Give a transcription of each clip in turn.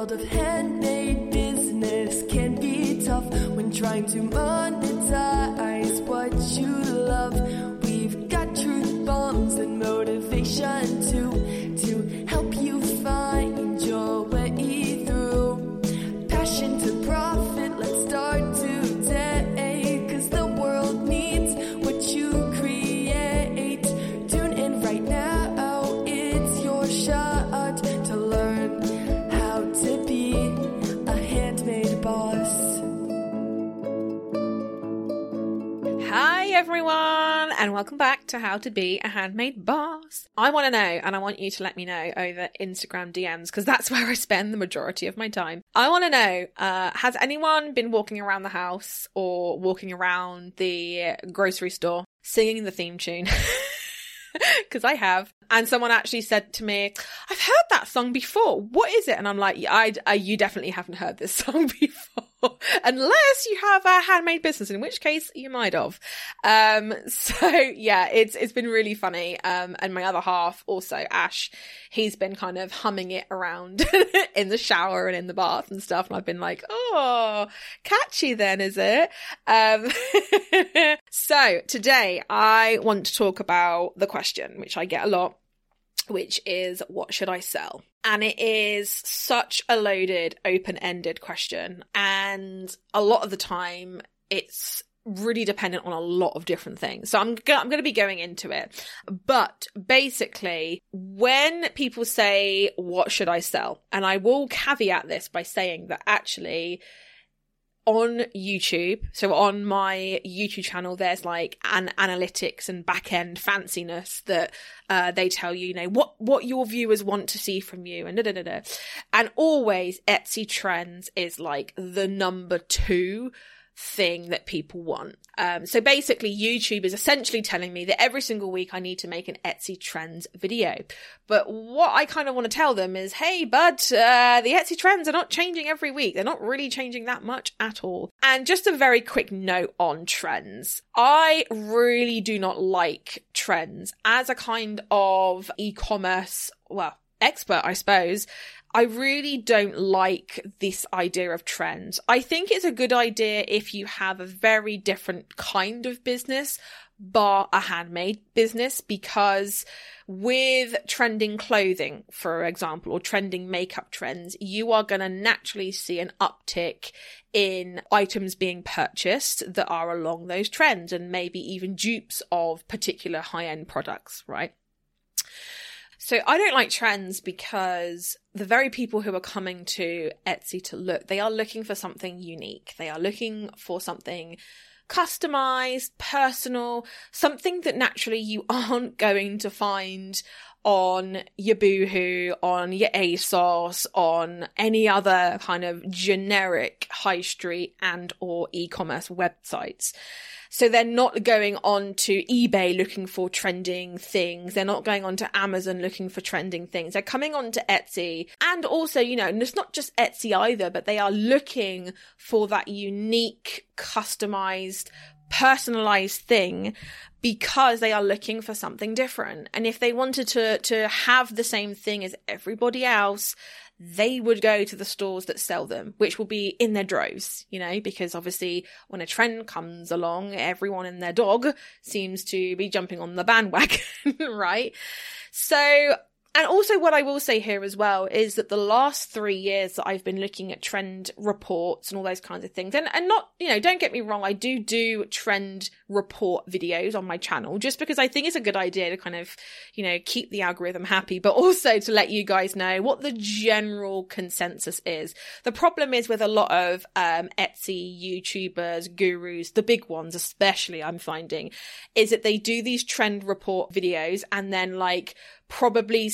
world of handmade business can be tough when trying to monetize what you love. We've got truth bombs and motivation to help you find your way through. Passion to profit, let's start today, 'cause the world needs what you create. Tune in right now, it's your shot to learn how to be a handmade boss. Hi everyone, and welcome back to How to Be a Handmade Boss. I want to know, and I want you to let me know over Instagram DMs, because that's where I spend the majority of my time. I want to know, has anyone been walking around the house or walking around the grocery store singing the theme tune? Because I have. And someone actually said to me, I've heard that song before. What is it? And I'm like, you definitely haven't heard this song before. Unless you have a handmade business, in which case you might have. So yeah, it's been really funny. And my other half also, Ash, he's been kind of humming it around in the shower and in the bath and stuff. And I've been like, oh, catchy then, is it? So today I want to talk about the question, which I get a lot, which is, what should I sell? And it is such a loaded, open-ended question. And a lot of the time, it's really dependent on a lot of different things. So I'm going to be going into it. But basically, when people say, what should I sell? And I will caveat this by saying that actually, on YouTube, so on my YouTube channel, there's like an analytics and back-end fanciness that they tell you, what your viewers want to see from you, and da-da-da-da. And always Etsy Trends is like the number 2 thing that people want. So basically YouTube is essentially telling me that every single week I need to make an Etsy Trends video. But what I kind of want to tell them is, hey bud, the Etsy Trends are not changing every week. They're not really changing that much at all. And just a very quick note on trends. I really do not like trends as a kind of e-commerce, expert, I suppose. I really don't like this idea of trends. I think it's a good idea if you have a very different kind of business, bar a handmade business, because with trending clothing, for example, or trending makeup trends, you are going to naturally see an uptick in items being purchased that are along those trends, and maybe even dupes of particular high-end products, right? So I don't like trends because the very people who are coming to Etsy to look, they are looking for something unique. They are looking for something customized, personal, something that naturally you aren't going to find on your Boohoo, on your ASOS, on any other kind of generic high street and or e-commerce websites. So they're not going on to eBay looking for trending things. They're not going on to Amazon looking for trending things. They're coming on to Etsy. And also, and it's not just Etsy either, but they are looking for that unique, customized, personalized thing because they are looking for something different. And if they wanted to have the same thing as everybody else, they would go to the stores that sell them, which will be in their droves, because obviously when a trend comes along, everyone and their dog seems to be jumping on the bandwagon, right? So, and also what I will say here as well is that the last 3 years that I've been looking at trend reports and all those kinds of things, and not, don't get me wrong, I do trend report videos on my channel just because I think it's a good idea to kind of, keep the algorithm happy, but also to let you guys know what the general consensus is. The problem is with a lot of Etsy YouTubers, gurus, the big ones especially, I'm finding, is that they do these trend report videos and then probably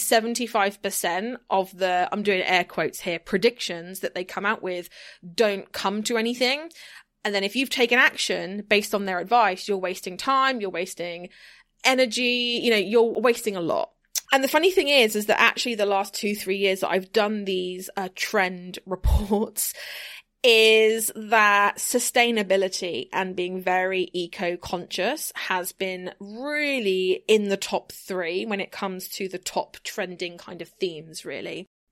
75% of the, I'm doing air quotes here, predictions that they come out with don't come to anything. And then if you've taken action based on their advice, you're wasting time, you're wasting energy, you're wasting a lot. And the funny thing is that actually the last 2-3 years that I've done these trend reports is that sustainability and being very eco-conscious has been really in the top 3 when it comes to the top trending kind of themes, really.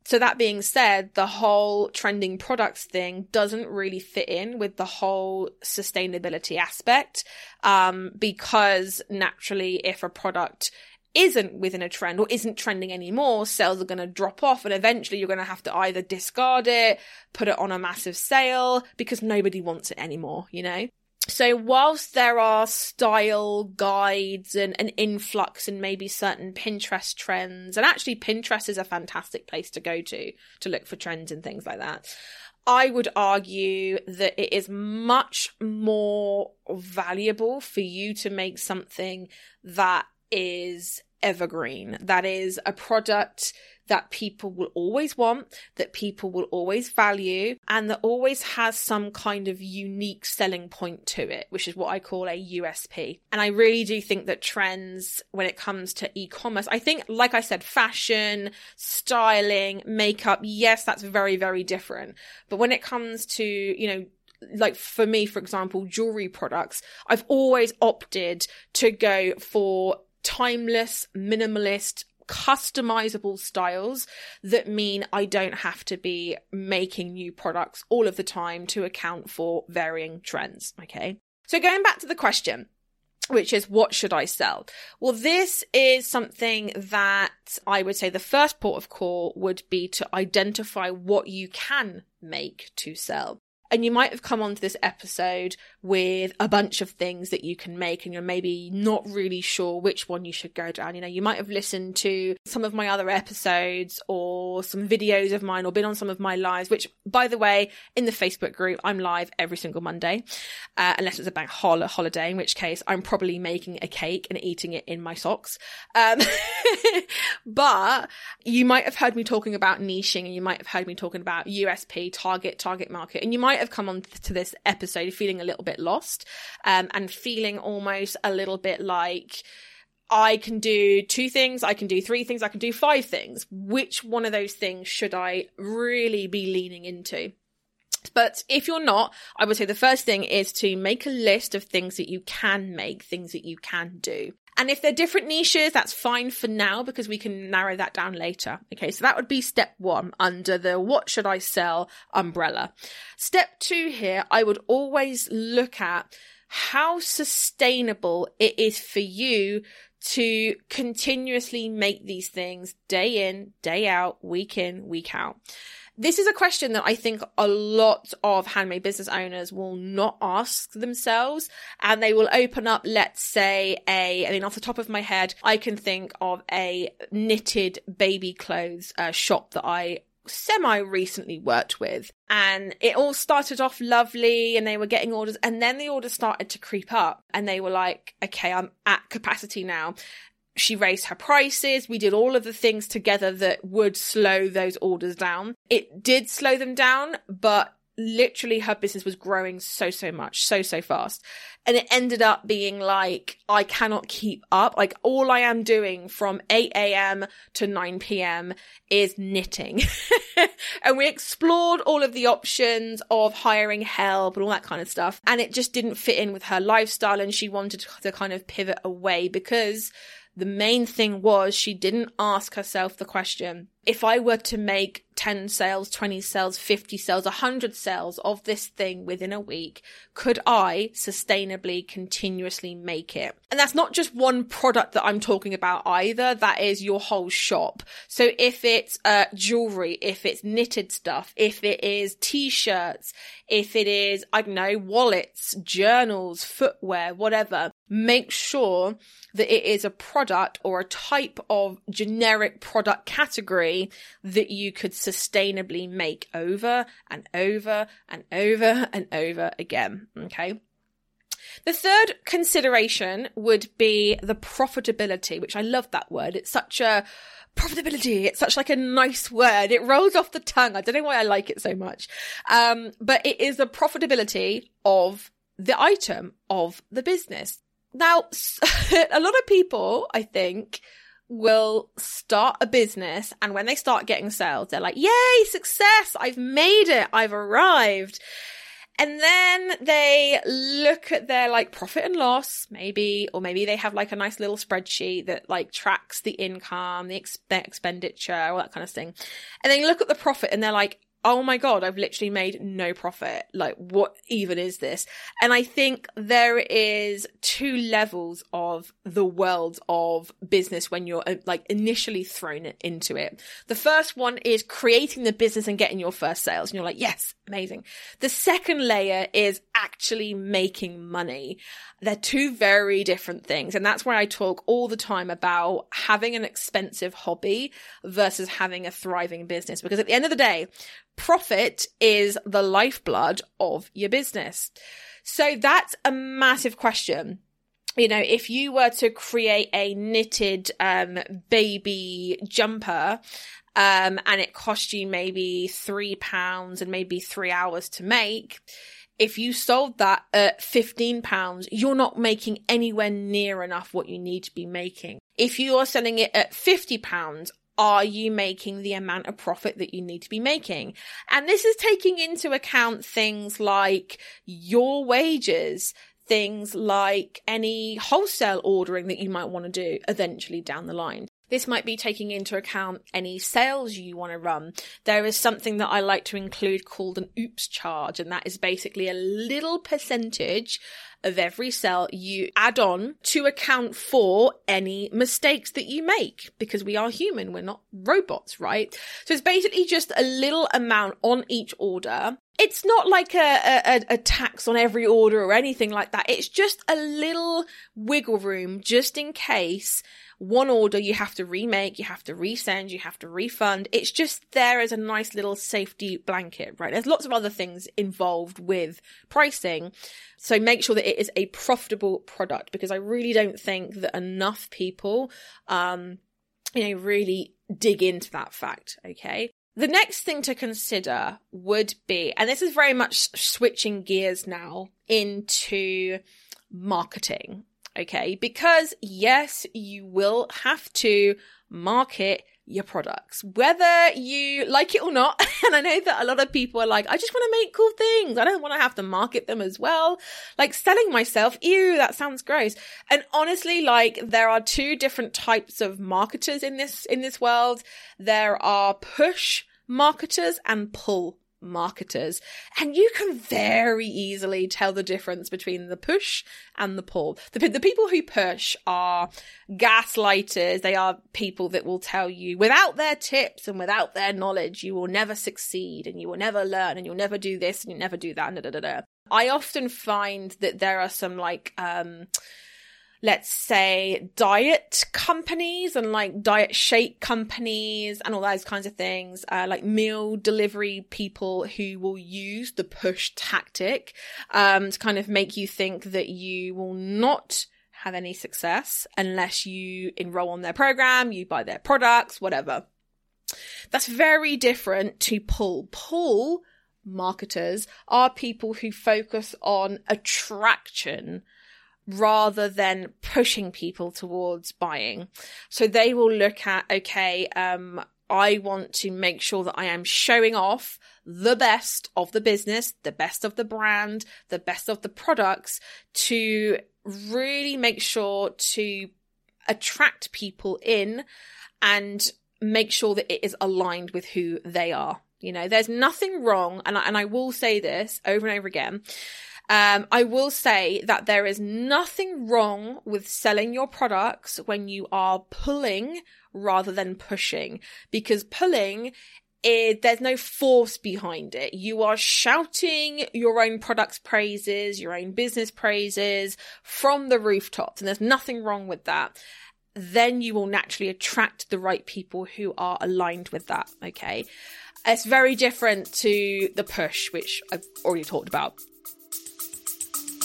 So that being said, the whole trending products thing doesn't really fit in with the whole sustainability aspect, because naturally if a product isn't within a trend or isn't trending anymore, sales are going to drop off, and eventually you're going to have to either discard it, put it on a massive sale because nobody wants it anymore, you know? So whilst there are style guides and an influx in maybe certain Pinterest trends, and actually Pinterest is a fantastic place to go to look for trends and things like that, I would argue that it is much more valuable for you to make something that is evergreen, that is a product that people will always want, that people will always value, and that always has some kind of unique selling point to it, which is what I call a USP. And I really do think that trends, when it comes to e-commerce, I think, like I said, fashion, styling, makeup, yes, that's very, very different. But when it comes to, you know, like for me, for example, jewelry products, I've always opted to go for timeless, minimalist, customizable styles that mean I don't have to be making new products all of the time to account for varying trends. Okay. So going back to the question, which is what should I sell? Well, this is something that I would say the first port of call would be to identify what you can make to sell. And you might have come onto this episode with a bunch of things that you can make and you're maybe not really sure which one you should go down. You know, you might have listened to some of my other episodes or some videos of mine or been on some of my lives, which, by the way, in the Facebook group, I'm live every single Monday, unless it's a bank holiday, in which case I'm probably making a cake and eating it in my socks. But you might have heard me talking about niching, and you might have heard me talking about USP, target market, and you might have come on to this episode feeling a little bit lost, and feeling almost a little bit like, I can do 2 things, I can do 3 things, I can do 5 things. Which one of those things should I really be leaning into? But if you're not, I would say the first thing is to make a list of things that you can make, things that you can do. And if they're different niches, that's fine for now because we can narrow that down later. Okay, so that would be step 1 under the what should I sell umbrella. Step 2 here, I would always look at how sustainable it is for you to continuously make these things day in, day out, week in, week out. This is a question that I think a lot of handmade business owners will not ask themselves, and they will open up, let's say, off the top of my head, I can think of a knitted baby clothes shop that I semi-recently worked with, and it all started off lovely and they were getting orders, and then the orders started to creep up and they were like, okay, I'm at capacity now. She raised her prices. We did all of the things together that would slow those orders down. It did slow them down, but literally her business was growing so much, so fast. And it ended up being like, I cannot keep up. Like, all I am doing from 8 a.m. to 9 p.m. is knitting. And we explored all of the options of hiring help and all that kind of stuff. And it just didn't fit in with her lifestyle. And she wanted to kind of pivot away, because the main thing was she didn't ask herself the question, if I were to make 10 sales, 20 sales, 50 sales, 100 sales of this thing within a week, could I sustainably, continuously make it? And that's not just one product that I'm talking about either. That is your whole shop. So if it's jewelry, if it's knitted stuff, if it is t-shirts, if it is, I don't know, wallets, journals, footwear, whatever, make sure that it is a product or a type of generic product category that you could sustainably make over and over and over and over again. Okay. The third consideration would be the profitability, which I love that word. It's such a profitability. It's such like a nice word. It rolls off the tongue. I don't know why I like it so much. But it is the profitability of the item, of the business. Now, a lot of people, I think, will start a business, and when they start getting sales, they're like, yay, success, I've made it, I've arrived. And then they look at their like profit and loss, maybe, or maybe they have like a nice little spreadsheet that like tracks the income, their expenditure, all that kind of thing. And they look at the profit and they're like, oh my God, I've literally made no profit. Like, what even is this? And I think there is 2 levels of the world of business when you're like initially thrown into it. The first one is creating the business and getting your first sales. And you're like, yes, amazing. The second layer is actually making money. They're 2 very different things. And that's where I talk all the time about having an expensive hobby versus having a thriving business. Because at the end of the day, profit is the lifeblood of your business. So that's a massive question. You know, if you were to create a knitted baby jumper, and it cost you maybe £3 and maybe 3 hours to make, if you sold that at £15, you're not making anywhere near enough what you need to be making. If you are selling it at £50, are you making the amount of profit that you need to be making? And this is taking into account things like your wages, things like any wholesale ordering that you might want to do eventually down the line. This might be taking into account any sales you want to run. There is something that I like to include called an oops charge, and that is basically a little percentage of every sale you add on to account for any mistakes that you make, because we are human, we're not robots, right? So it's basically just a little amount on each order. It's not like a tax on every order or anything like that. It's just a little wiggle room just in case one order you have to remake, you have to resend, you have to refund. It's just there as a nice little safety blanket, right? There's lots of other things involved with pricing. So make sure that it is a profitable product, because I really don't think that enough people, really dig into that fact. Okay. The next thing to consider would be, and this is very much switching gears now into marketing. Okay, because yes, you will have to market your products, whether you like it or not. And I know that a lot of people are like, I just want to make cool things. I don't want to have to market them as well. Like selling myself, ew, that sounds gross. And honestly, like there are 2 different types of marketers in this world. There are push marketers and pull marketers, and you can very easily tell the difference between the push and the pull. The people who push are gaslighters. They are people that will tell you without their tips and without their knowledge, you will never succeed and you will never learn and you'll never do this and you'll never do that. I often find that there are some like let's say diet companies and like diet shake companies and all those kinds of things, like meal delivery people who will use the push tactic to kind of make you think that you will not have any success unless you enroll on their program, you buy their products, whatever. That's very different to pull. Pull marketers are people who focus on attraction rather than pushing people towards buying. So they will look at, okay, I want to make sure that I am showing off the best of the business, the best of the brand, the best of the products to really make sure to attract people in and make sure that it is aligned with who they are. You know, there's nothing wrong, and I will say this over and over again, I will say that there is nothing wrong with selling your products when you are pulling rather than pushing, because pulling, there's no force behind it. You are shouting your own product's praises, your own business praises from the rooftops, and there's nothing wrong with that. Then you will naturally attract the right people who are aligned with that, okay? It's very different to the push, which I've already talked about.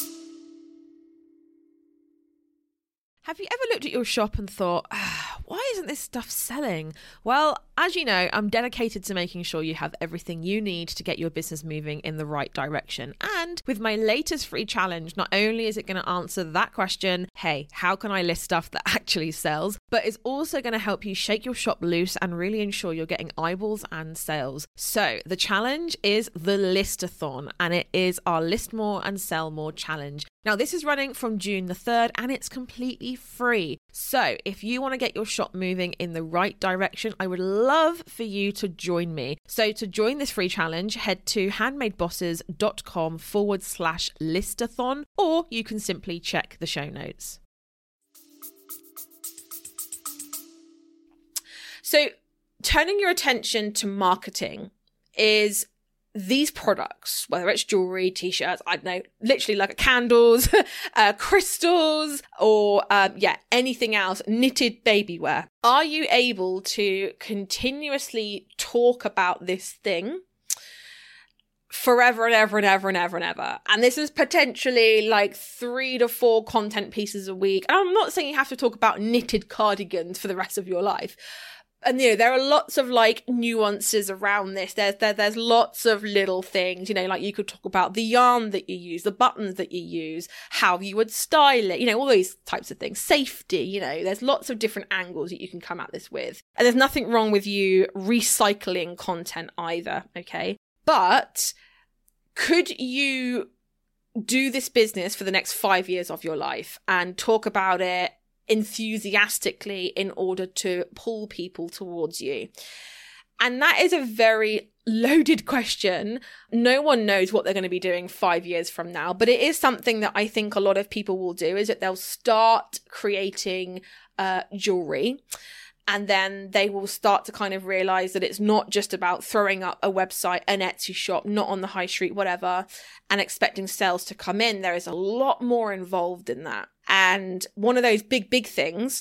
Have you ever looked at your shop and thought, why isn't this stuff selling? Well, as you know, I'm dedicated to making sure you have everything you need to get your business moving in the right direction. And with my latest free challenge, not only is it going to answer that question, hey, how can I list stuff that actually sells, but it's also going to help you shake your shop loose and really ensure you're getting eyeballs and sales. So the challenge is the Listathon, and it is our List More and Sell More challenge. Now, this is running from June the 3rd and it's completely free. So if you want to get your shop moving in the right direction, I would love for you to join me. So to join this free challenge, head to handmadebosses.com/listathon, or you can simply check the show notes. So turning your attention to marketing is these products, whether it's jewelry, t-shirts, I don't know, literally like candles, crystals, or anything else, knitted baby wear. Are you able to continuously talk about this thing forever and ever and ever and ever and ever? And this is potentially like 3 to 4 content pieces a week. And I'm not saying you have to talk about knitted cardigans for the rest of your life. And, you know, there are lots of like nuances around this. There's lots of little things, you know, like you could talk about the yarn that you use, the buttons that you use, how you would style it, you know, all these types of things. Safety, you know, there's lots of different angles that you can come at this with. And there's nothing wrong with you recycling content either, okay? But could you do this business for the next 5 years of your life and talk about it enthusiastically in order to pull people towards you? And that is a very loaded question. No one knows what they're going to be doing 5 years from now, but it is something that I think a lot of people will do, is that they'll start creating jewelry. And then they will start to kind of realize that it's not just about throwing up a website, an Etsy shop, not on the high street, whatever, and expecting sales to come in. There is a lot more involved in that. And one of those big things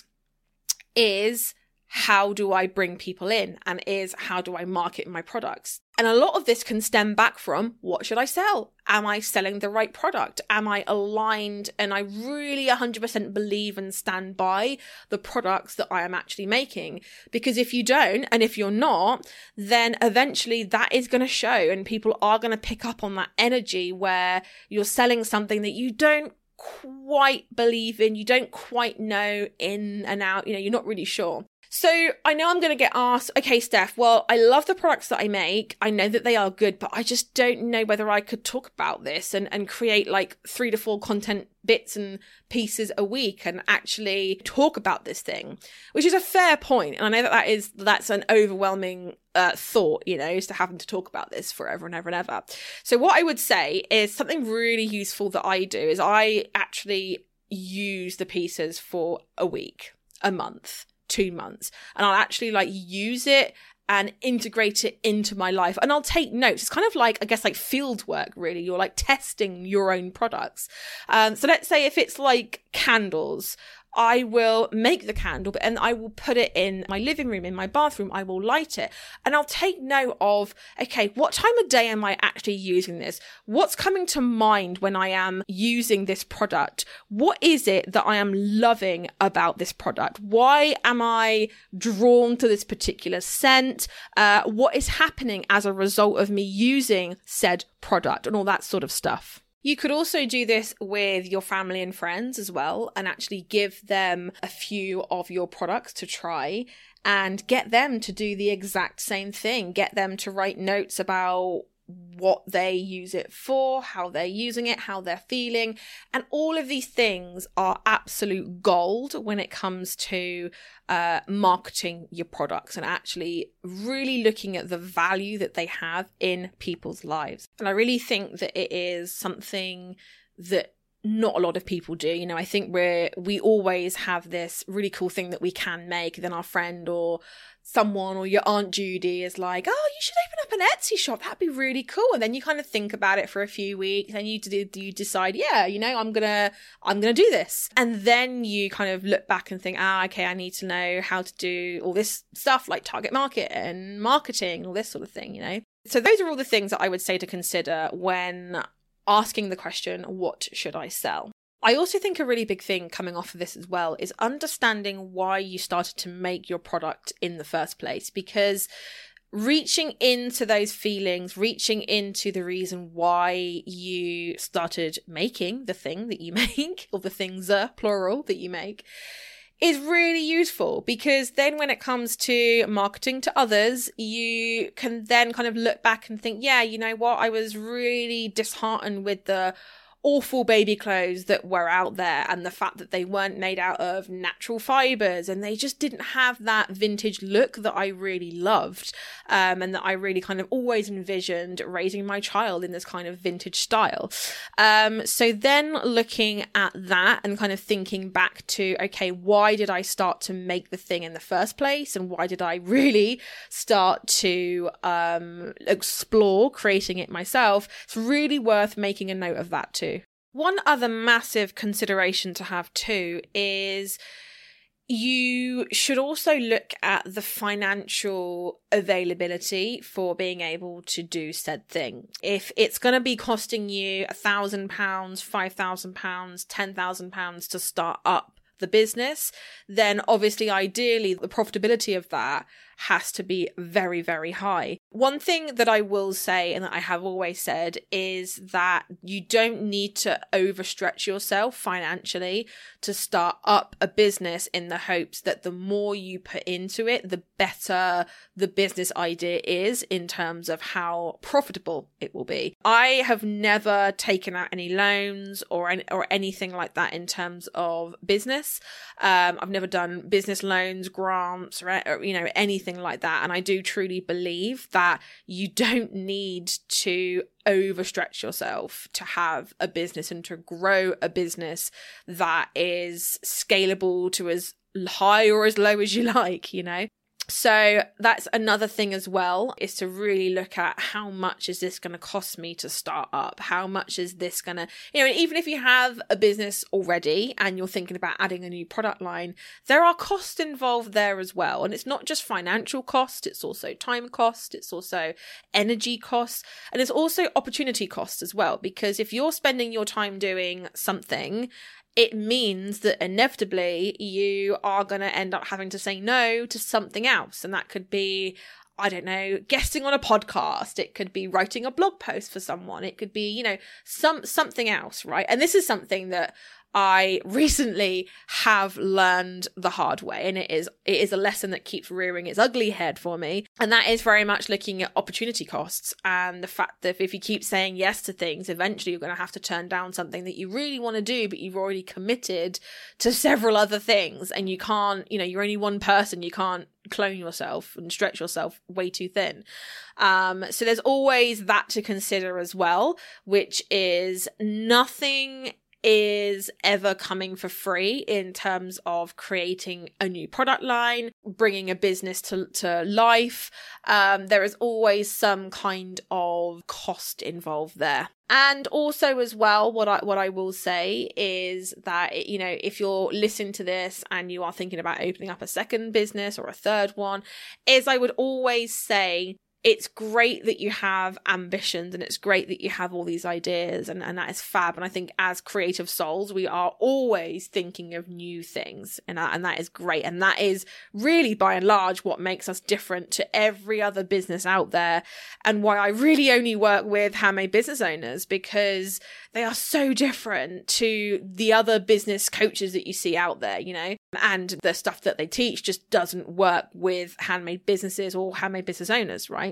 is, how do I bring people in? And is, how do I market my products? And a lot of this can stem back from, what should I sell? Am I selling the right product? Am I aligned? And I really 100% believe and stand by the products that I am actually making. Because if you don't, and if you're not, then eventually that is going to show, and people are going to pick up on that energy where you're selling something that you don't quite believe in, you don't quite know in and out, you know, you're not really sure. So I know I'm going to get asked, okay, Steph, well, I love the products that I make. I know that they are good, but I just don't know whether I could talk about this and create like 3 to 4 content bits and pieces a week and actually talk about this thing, which is a fair point. And I know that's an overwhelming thought, you know, is to having to talk about this forever and ever and ever. So what I would say is something really useful that I do is I actually use the pieces for a week, a month, 2 months, and I'll actually like use it and integrate it into my life, and I'll take notes. It's kind of like, I guess, like field work, really. You're like testing your own products. So let's say if it's like candles, I will make the candle, and I will put it in my living room, in my bathroom. I will light it, and I'll take note of, okay, what time of day am I actually using this? What's coming to mind when I am using this product? What is it that I am loving about this product? Why am I drawn to this particular scent? What is happening as a result of me using said product, and all that sort of stuff. You could also do this with your family and friends as well, and actually give them a few of your products to try and get them to do the exact same thing. Get them to write notes about what they use it for, how they're using it, how they're feeling. And all of these things are absolute gold when it comes to marketing your products and actually really looking at the value that they have in people's lives. And I really think that it is something that not a lot of people do. You know, I think we always have this really cool thing that we can make, then our friend or someone or your Aunt Judy is like, oh, you should open up an Etsy shop, that'd be really cool. And then you kind of think about it for a few weeks and you decide, yeah, you know, I'm gonna do this. And then you kind of look back and think, okay, I need to know how to do all this stuff like target market and marketing, all this sort of thing, you know. So those are all the things that I would say to consider when asking the question, what should I sell? I also think a really big thing coming off of this as well is understanding why you started to make your product in the first place, because reaching into those feelings, reaching into the reason why you started making the thing that you make, or the things plural that you make, is really useful, because then when it comes to marketing to others, you can then kind of look back and think, yeah, you know what, I was really disheartened with the awful baby clothes that were out there, and the fact that they weren't made out of natural fibers, and they just didn't have that vintage look that I really loved, and that I really kind of always envisioned raising my child in this kind of vintage style. So then looking at that and kind of thinking back to, okay, why did I start to make the thing in the first place, and why did I really start to explore creating it myself? It's really worth making a note of that too. One other massive consideration to have too is you should also look at the financial availability for being able to do said thing. If it's going to be costing you £1,000, £5,000, £10,000 to start up the business, then obviously ideally the profitability of that has to be very, very high. One thing that I will say, and that I have always said, is that you don't need to overstretch yourself financially to start up a business in the hopes that the more you put into it, the better the business idea is in terms of how profitable it will be. I have never taken out any loans or anything like that in terms of business. I've never done business loans, grants, or anything like that. And I do truly believe that you don't need to overstretch yourself to have a business and to grow a business that is scalable to as high or as low as you like, So that's another thing as well, is to really look at how much is this going to cost me to start up? How much is this going to, even if you have a business already and you're thinking about adding a new product line, there are costs involved there as well. And it's not just financial cost, it's also time cost, it's also energy costs, and it's also opportunity cost as well. Because if you're spending your time doing something, it means that inevitably you are going to end up having to say no to something else. And that could be, I don't know, guesting on a podcast. It could be writing a blog post for someone. It could be, something else, right? And this is something that I recently have learned the hard way, and it is a lesson that keeps rearing its ugly head for me. And that is very much looking at opportunity costs and the fact that if you keep saying yes to things, eventually you're going to have to turn down something that you really want to do, but you've already committed to several other things, and you can't, you're only one person, you can't clone yourself and stretch yourself way too thin. So there's always that to consider as well, which is nothing is ever coming for free in terms of creating a new product line, bringing a business to life. There is always some kind of cost involved there. And also as well, what I will say is that, if you're listening to this and you are thinking about opening up a second business or a third one, is I would always say, it's great that you have ambitions and it's great that you have all these ideas, and that is fab. And I think as creative souls, we are always thinking of new things, and that is great. And that is really by and large what makes us different to every other business out there, and why I really only work with handmade business owners, because they are so different to the other business coaches that you see out there, and the stuff that they teach just doesn't work with handmade businesses or handmade business owners, right?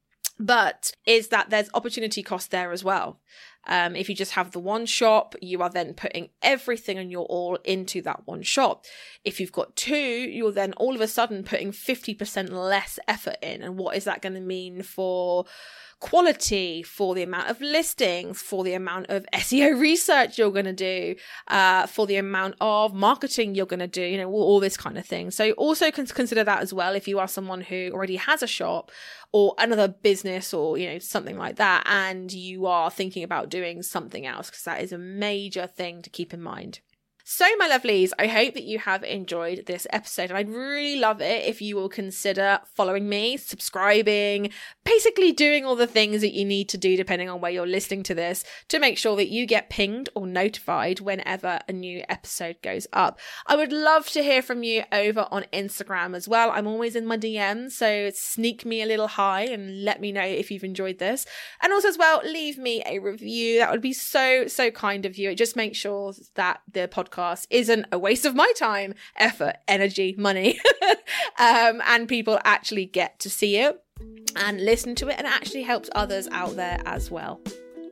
But is that there's opportunity cost there as well. If you just have the one shop, you are then putting everything and your all into that one shop. If you've got two, you're then all of a sudden putting 50% less effort in. And what is that going to mean for quality, for the amount of listings, for the amount of SEO research you're going to do, for the amount of marketing you're going to do, all this kind of thing. So also consider that as well if you are someone who already has a shop or another business or, something like that, and you are thinking about doing something else, because that is a major thing to keep in mind. So, my lovelies, I hope that you have enjoyed this episode, and I'd really love it if you will consider following me, subscribing, basically doing all the things that you need to do depending on where you're listening to this to make sure that you get pinged or notified whenever a new episode goes up. I would love to hear from you over on Instagram as well. I'm always in my DMs, so sneak me a little hi and let me know if you've enjoyed this. And also as well, leave me a review. That would be so kind of you. It just makes sure that the podcast isn't a waste of my time, effort, energy, money, and people actually get to see it and listen to it, and it actually helps others out there as well.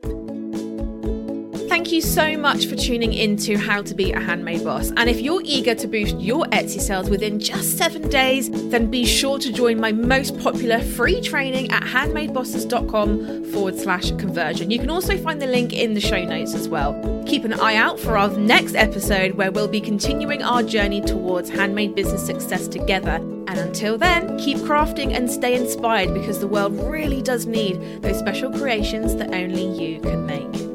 Thank you so much for tuning into How to Be a Handmade Boss. And if you're eager to boost your Etsy sales within just 7 days, then be sure to join my most popular free training at handmadebosses.com/conversion. You can also find the link in the show notes as well. Keep an eye out for our next episode, where we'll be continuing our journey towards handmade business success together. And until then, keep crafting and stay inspired, because the world really does need those special creations that only you can make.